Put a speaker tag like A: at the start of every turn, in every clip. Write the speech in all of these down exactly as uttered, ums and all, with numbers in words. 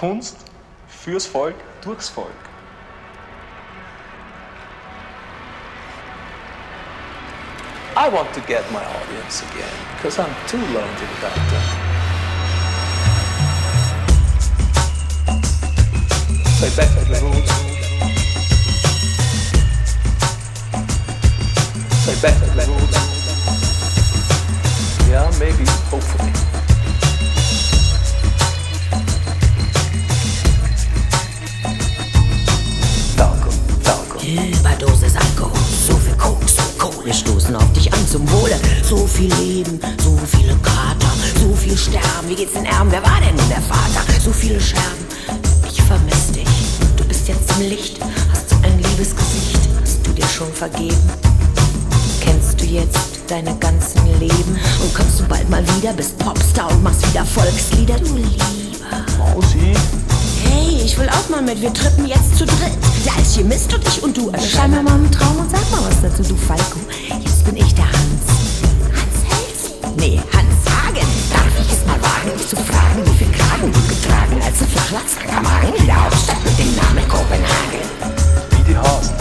A: Kunst fürs Volk, durchs Volk. I want to get my audience again, because I'm too lonely without them. Say back to the roots. Say back to the roots. Yeah, maybe, hopefully.
B: Überdosis Alkohol, so viel Koks und Kohle stoßen auf dich an zum Wohle. So viel Leben, so viele Kater, so viel Sterben. Wie geht's den Erben? Wer war denn nun der Vater? So viele Scherben, ich vermiss dich. Du bist jetzt im Licht, hast so ein liebes Gesicht. Hast du dir schon vergeben? Kennst du jetzt deine ganzen Leben? Und kommst du bald mal wieder, bist Popstar und machst wieder Volkslieder? Du Lieber
A: Mausi.
B: Hey, ich will auch mal mit, wir trippen jetzt zu dritt. Der Alchemist und ich und du. Also schreib mir mal einen Traum und sag mal was dazu, du Falco. Jetzt bin ich der Hans. Hans Hels? Nee, Hans Hagen. Darf ich es mal wagen, dich zu fragen, wie viel Kragen du getragen, als du flach lagst am Magen in der Hauptstadt mit dem Namen Kopenhagen?
A: Wie die Hasen.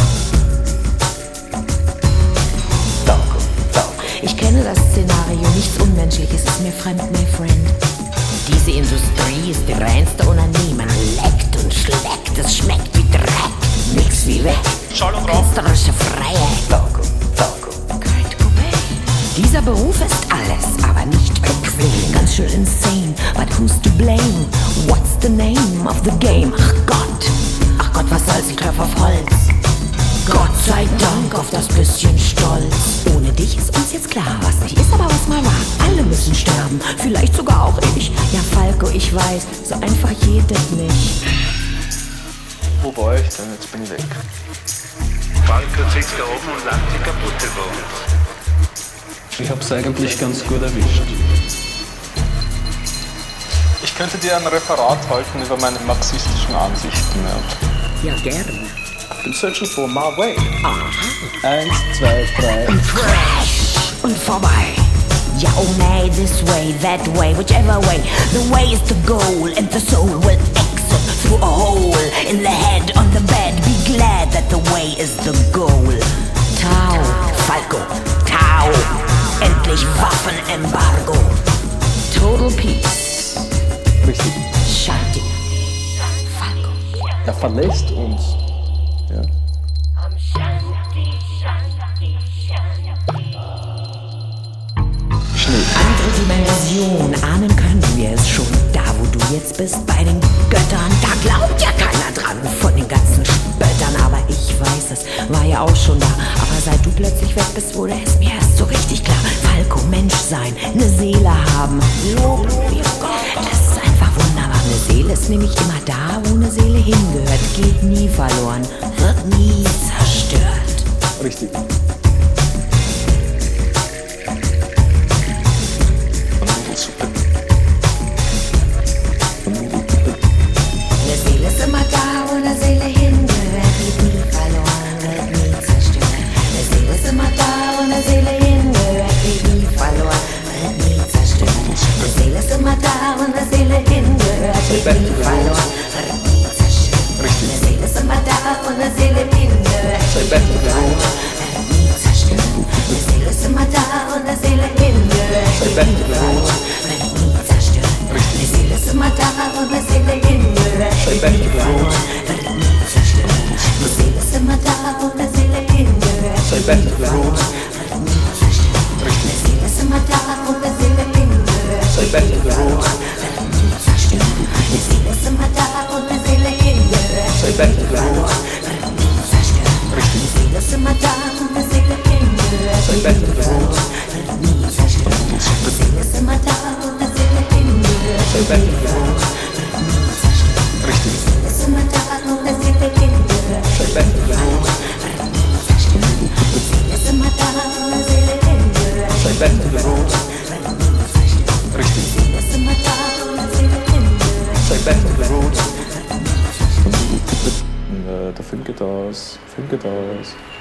A: Falco, Falco.
B: Ich kenne das Szenario, nichts Unmenschliches ist mir fremd, my friend. Diese Industrie ist die reinste Onanie. Man leckt und schleckt, es schmeckt wie Dreck. Nix wie weg,
A: Schall und Rauch.
B: künstlerische Freiheit.
A: Falco, Falco.
B: Kurt Cobain. Dieser Beruf ist alles, aber nicht bequem. Ganz schön insane, but who's to blame? What's the name of the game? Ach Gott, ach Gott, was soll's, ich treff auf Holz. Gott sei Dank auf das bisschen Stolz. Ohne dich ist uns jetzt klar, was nicht ist, aber was mal war. Alle müssen sterben, vielleicht sogar auch ich. Ja, Falco, ich weiß, so einfach geht es nicht.
A: Wo war ich denn? Jetzt bin ich weg.
C: Falco sitzt da oben und lacht die kaputte bei uns.
D: Ich hab's eigentlich ganz gut erwischt.
A: Ich könnte dir ein Referat halten über meine marxistischen Ansichten. Ja.
B: Ja, gern.
A: I'm searching for my way.
B: Aha.
D: Eins, zwei, drei.
B: Und crash und vorbei. Ja, oh nee, this way, that way, whichever way. The way is the goal and the soul will exit through a hole in the head on the bed. Be glad that the way is the goal. Tau, Falco, Tau. Endlich Waffenembargo. Total Peace.
D: Richtig.
B: Shanti. Falco.
D: Er verlässt uns. Ja. Schnee.
B: Andere Dimension, ahnen können wir es schon. Da, wo du jetzt bist, bei den Göttern, da glaubt ja keiner dran von den ganzen Spöttern. Aber ich weiß es, war ja auch schon da. Aber seit du plötzlich weg bist, wurde es mir erst so richtig klar. Falco, Mensch sein, ne Seele haben. Lob, wie Gott, das ist einfach wunderbar. Eine Seele ist nämlich immer da, wo eine Seele hingehört. Geht nie verloren, wird nie zerstört.
D: Richtig.
A: Nudelsuppe.
B: Eine Seele ist immer da, wo eine Seele hingehört. Geht nie verloren, wird nie zerstört. Eine Seele ist immer da, wo eine Seele hingehört. Geht nie verloren, wird nie zerstört. Eine Seele ist immer da, wo eine Seele hingehört. Geht nie verloren, wird nie zerstört. Eine Seele ist immer da, wo eine Seele hingehört. Geht nie verloren, wird nie zerstört. Eine Seele ist immer da, wo eine Seele hingehört. Geht nie verloren, wird nie zerstört. Eine Seele ist immer da, wo eine Seele hingehört. Geht nie verloren, wird nie zerstört. Eine Seele ist immer da, wo eine Seele hingehört. Geht nie verloren, wird nie zerstört. Eine Seele ist immer da, wo eine Seele hingehört. Geht nie verloren, wird nie zerstört. Eine Seele ist immer da, wo eine Seele hingehört. Geht nie verloren, wird nie zerstört. Eine Seele ist immer da, wo eine Seele hingehört. Geht nie verloren, wird nie zerstört. Eine Seele ist immer da, wo eine Seele hingehört. Geht nie verloren, wird nie zerstört.
A: Richtig.
B: Eine Seele ist immer da, wo eine Seele hingehört. Geht nie verloren, wird nie zerstört. Eine Seele ist immer da, wo eine Seele hingehört. Geht nie verloren, wird nie zerstört.
A: Richtig.
B: Eine Seele ist immer da, wo eine Seele hingehört.
A: Back to the roots.
D: Der Film geht aus. Film geht aus.